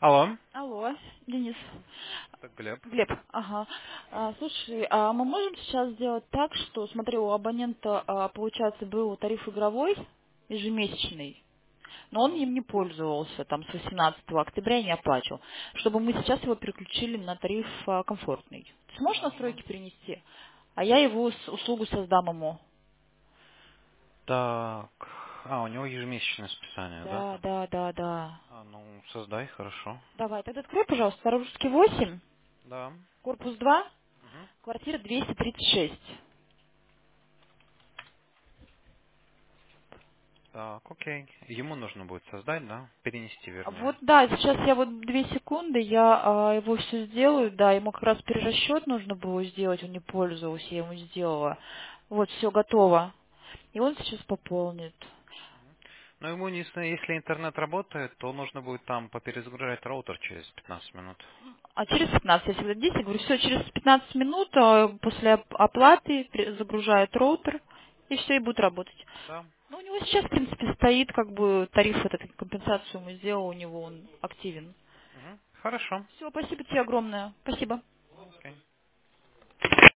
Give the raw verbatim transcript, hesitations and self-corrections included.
Алло, Алло, Денис. это Глеб. Глеб, ага. А, слушай, а мы можем сейчас сделать так, что, смотри, у абонента, а, получается, был тариф игровой, ежемесячный, но он Ну, им не пользовался, там, с восемнадцатого октября и не оплачивал, чтобы мы сейчас его переключили на тариф а, комфортный. Ты сможешь можно. настройки перенести? А я его с- услугу создам ему. Так, а, у него ежемесячное списание, да? Да, да, да, да. А, ну, создай, хорошо. Давай, тогда открой, пожалуйста, Старорусский восемь, Да. корпус два, Мгм. квартира двести тридцать шесть. Так, окей. Ему нужно будет создать, да? Перенести, Вот вернее. да, сейчас я вот две секунды, я а, его все сделаю, да, ему как раз перерасчет нужно было сделать, он не пользовался, я ему сделала. Вот, все готово. И он сейчас пополнит. Но ему, если, если интернет работает, то нужно будет там поперезагружать роутер через пятнадцать минут. А через пятнадцать, я всегда десять, говорю, все, через пятнадцать минут а, после оп- оплаты пере- загружает роутер, и все, и будет работать. Да. Ну, у него сейчас, в принципе, стоит, как бы, тариф этот, компенсацию мы сделал, у него он активен. Мгм. Хорошо. Все, спасибо тебе огромное. Спасибо. Окей.